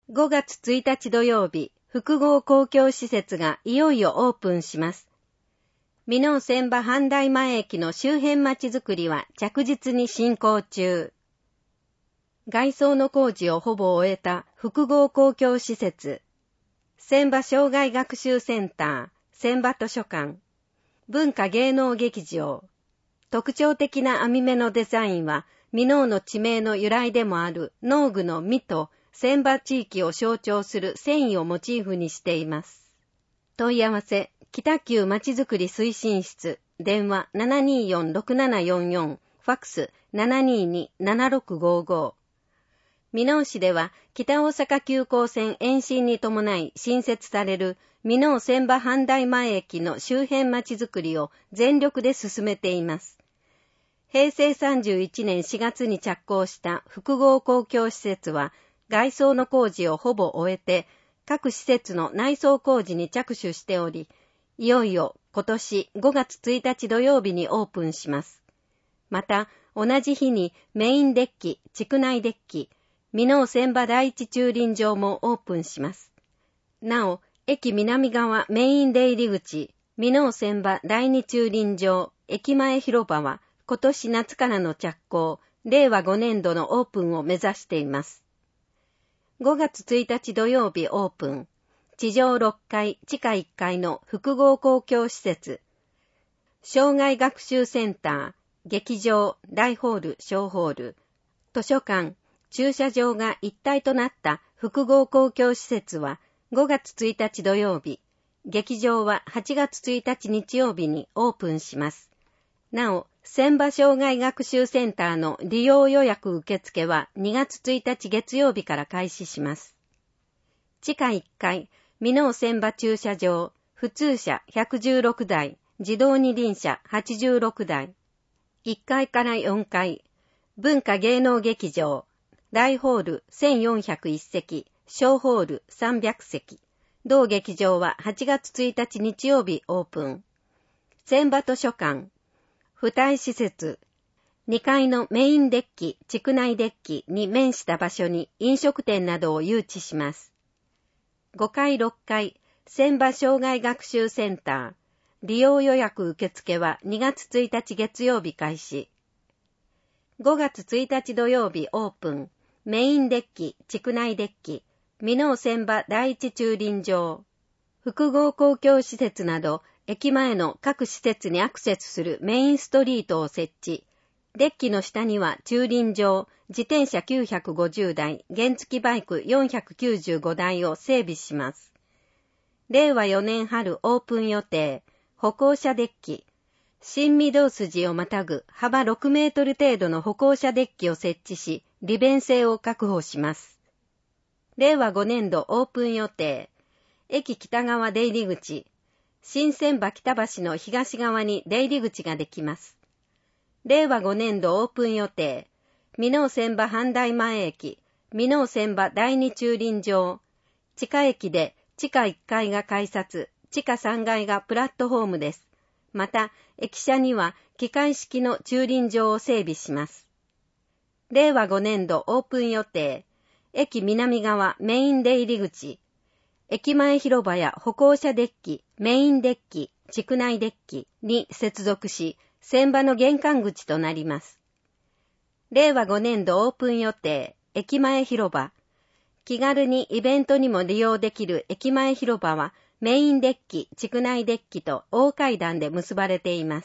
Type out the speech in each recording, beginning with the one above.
5月1日土曜日、複合公共施設がいよいよオープンします。箕面千葉阪大前駅の周辺町づくりは着実に進行中。外装の工事をほぼ終えた複合公共施設。千葉障害学習センター、千葉図書館、文化芸能劇場。特徴的な網目のデザインは、箕面の地名の由来でもある農具の実と千葉地域を象徴する繊維をモチーフにしています。問い合わせ、北九まちづくり推進室、電話 724-6744、ファックス 722-7655。箕面市では北大阪急行線延伸に伴い新設される箕面千葉阪大前駅の周辺まちづくりを全力で進めています。平成31年4月に着工した複合公共施設は外装の工事をほぼ終えて各施設の内装工事に着手しており、いよいよ今年5月1日土曜日にオープンします。また同じ日にメインデッキ、地区内デッキ、箕面千葉第一駐輪場もオープンします。なお、駅南側メイン出入り口、箕面千葉第二駐輪場、駅前広場は今年夏からの着工、令和5年度のオープンを目指しています。5月1日土曜日オープン、地上6階、地下1階の複合公共施設、障害学習センター、劇場、大ホール、小ホール、図書館、駐車場が一体となった複合公共施設は5月1日土曜日、劇場は8月1日日曜日にオープンします。なお、千葉障害学習センターの利用予約受付は2月1日月曜日から開始します。地下1階、箕面千葉駐車場、普通車116台、自動二輪車86台。1階から4階、文化芸能劇場、大ホール1401席、小ホール300席。同劇場は8月1日日曜日オープン。千葉図書館、付帯施設、2階のメインデッキ、地区内デッキに面した場所に飲食店などを誘致します。5階6階、千葉障害学習センター、利用予約受付は2月1日月曜日開始。5月1日土曜日オープン、メインデッキ、地区内デッキ、箕面千葉第一駐輪場、複合公共施設など、駅前の各施設にアクセスするメインストリートを設置。デッキの下には駐輪場、自転車950台、原付バイク495台を整備します。令和4年春オープン予定、歩行者デッキ。新御堂筋をまたぐ幅6メートル程度の歩行者デッキを設置し、利便性を確保します。令和5年度オープン予定、駅北側出入り口。新千葉北橋の東側に出入り口ができます。令和5年度オープン予定、箕面千葉阪大前駅、箕面千葉第二駐輪場、地下駅で地下1階が改札、地下3階がプラットホームです。また、駅舎には機械式の駐輪場を整備します。令和5年度オープン予定、駅南側メイン出入り口、駅前広場や歩行者デッキ、メインデッキ、地区内デッキに接続し、千葉の玄関口となります。令和5年度オープン予定、駅前広場。気軽にイベントにも利用できる駅前広場は、メインデッキ、地区内デッキと大階段で結ばれています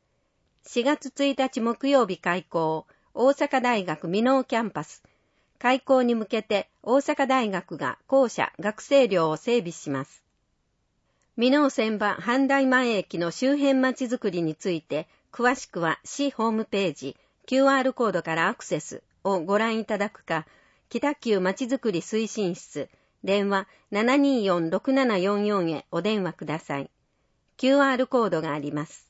。4月1日木曜日開校、大阪大学箕面キャンパス。開校に向けて大阪大学が校舎、学生寮を整備します。箕面千葉阪大前駅の周辺まちづくりについて、詳しくは市ホームページ、QR コードからアクセスをご覧いただくか、北九まちづくり推進室、電話 724-6744 へお電話ください。QR コードがあります。